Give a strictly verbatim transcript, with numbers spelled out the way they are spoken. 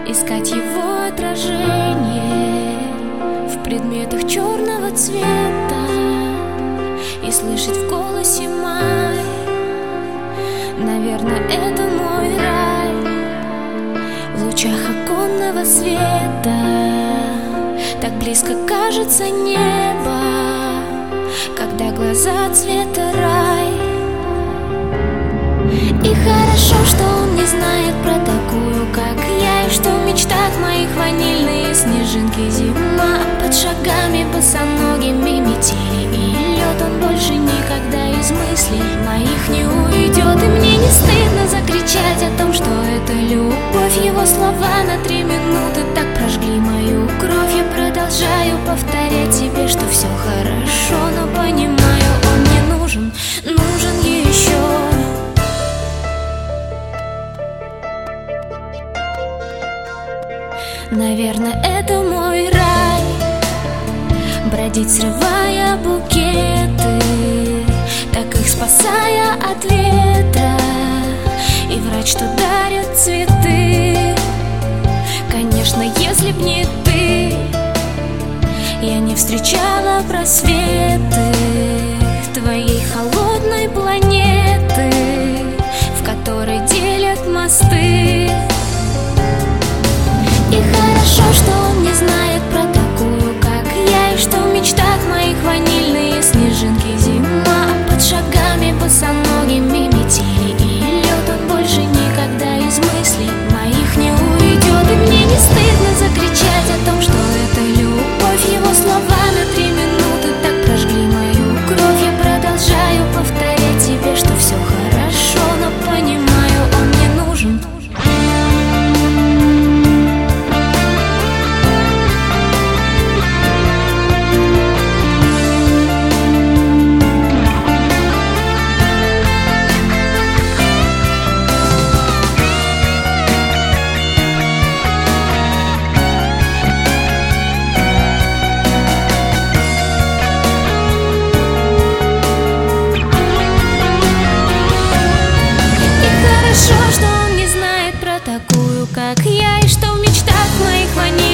искать его отражение в предметах черного цвета и слышать в голосе май. Наверное, это мой рай в лучах оконного света. Так близко кажется небо, когда глаза цвета рай. И хорошо, что он не знает про такую, как я, и что в мечтах моих ванильные снежинки зима. Под шагами босоногими метели и лед, он больше никогда из мыслей моих не уйдет. И мне не стыдно закричать о том, что это любовь. Его слова на три минуты так прожгли мою кровь. Я продолжаю повторять себе, что все хорошо, но понимаю, он мне нужен, нужен еще. Наверное, это мой рай, бродить, срывая букеты, так их спасая от ветра, и врать, что дарят цветы. Конечно, если б не ты, я не встречала просветы твоей холодной планеты, в которой делят мосты. И хорошо, что он не знает про такую, как я, и что в мечтах моих ванильные снежинки зима. Под шагами босоногими метели и лед, он больше никогда из мыслей моих не уйдет. И мне не стыдно закричать о том, что это любовь. Его слова на три минуты так прожгли мою кровь. Я продолжаю повторять себе, что все хорошо, но понимаю, он мне нужен. Хорошо, что он не знает про такую, как я, и что в мечтах моих ваниль